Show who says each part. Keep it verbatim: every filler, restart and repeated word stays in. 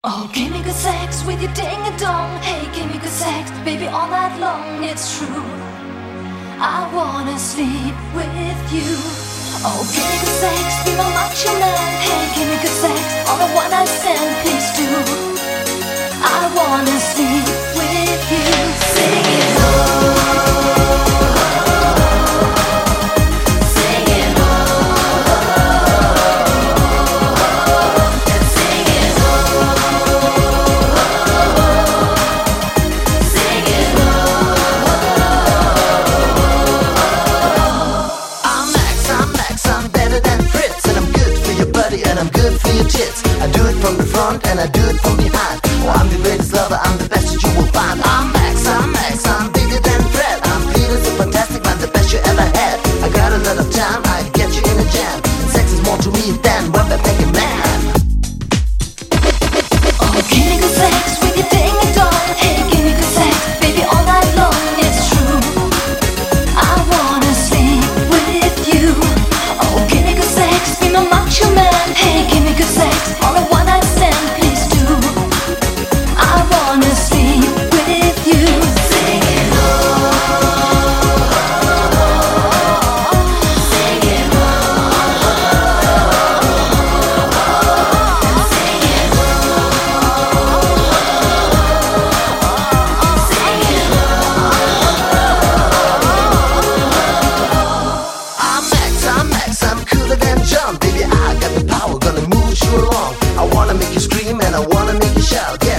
Speaker 1: Oh, give me good sex with your ding and dong. Hey, give me good sex, baby, all night long. It's true, I wanna sleep with you. Oh, give me good sex, be my macho man. Hey, give me good sex, on the one I send, please do. I wanna sleep with you. Sing it oh.
Speaker 2: And I'm good for your tits. I do it from the front and I do it from behind. Oh, I'm the greatest lover, I'm the best that you will find. I'm Max, I'm Max, I'm bigger than Fred. I'm Peter, so fantastic, I'm the best you ever had. I got a lot of time, I get you in a jam. And sex is more to me than what they make a man.
Speaker 1: Oh, give me good sex with your ding and dong. Hey, give me good sex, baby, all night long. It's true, I wanna sleep with you. Oh, give me good sex, be my macho man. Hey, give me good sex, all the one I send, please do. I wanna sleep with you. Sing it oh, sing it oh, sing it oh, sing it
Speaker 2: oh. I'm Max, I'm Max, I'm cooler than John. Baby, I got the power, gonna move you along. I wanna make you scream and I wanna make you shout. Yeah.